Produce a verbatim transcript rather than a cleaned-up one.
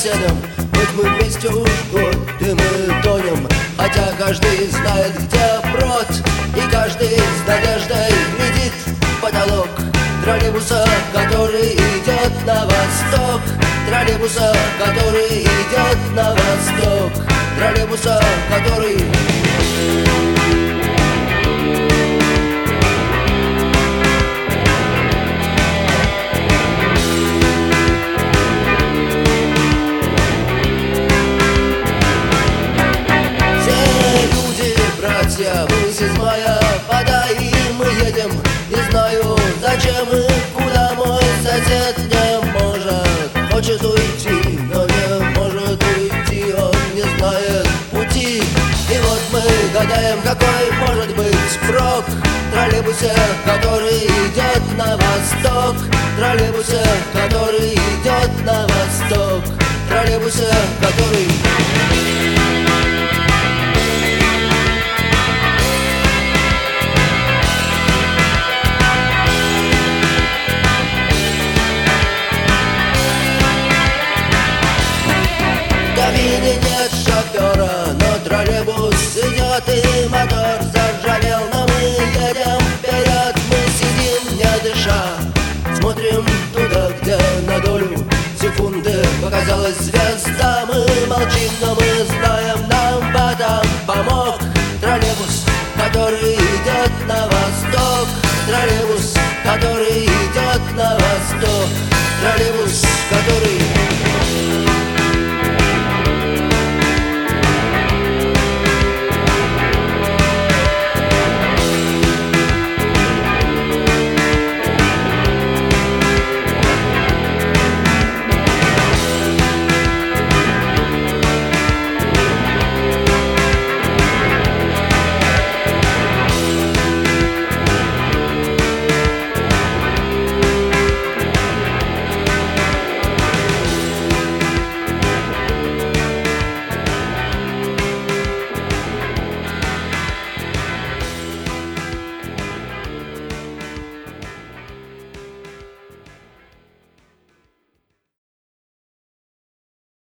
соседом. Хоть мы вместе уходим и тонем, хотя каждый знает, где брод, и каждый с надеждой глядит в потолок троллейбуса, который идет на восток. Троллейбуса, который идет на восток. Троллейбуса, который... Мы седьмая вода, и мы едем. Не знаю, зачем и куда. Мой сосед не может, хочет уйти, но не может уйти. Он не знает пути. И вот мы гадаем, какой может быть прок в троллейбусе, который идет на восток. В троллейбусе, который идет на восток. В троллейбусе, который... Нет шофера, но троллейбус идет, и мотор заржавел, но мы едем вперед. Мы сидим, не дыша, смотрим туда, где на долю секунды показалась звезда. Мы молчим, но мы знаем, нам в этом помог троллейбус, который идет на восток. Троллейбус, который идет на восток. Троллейбус, который...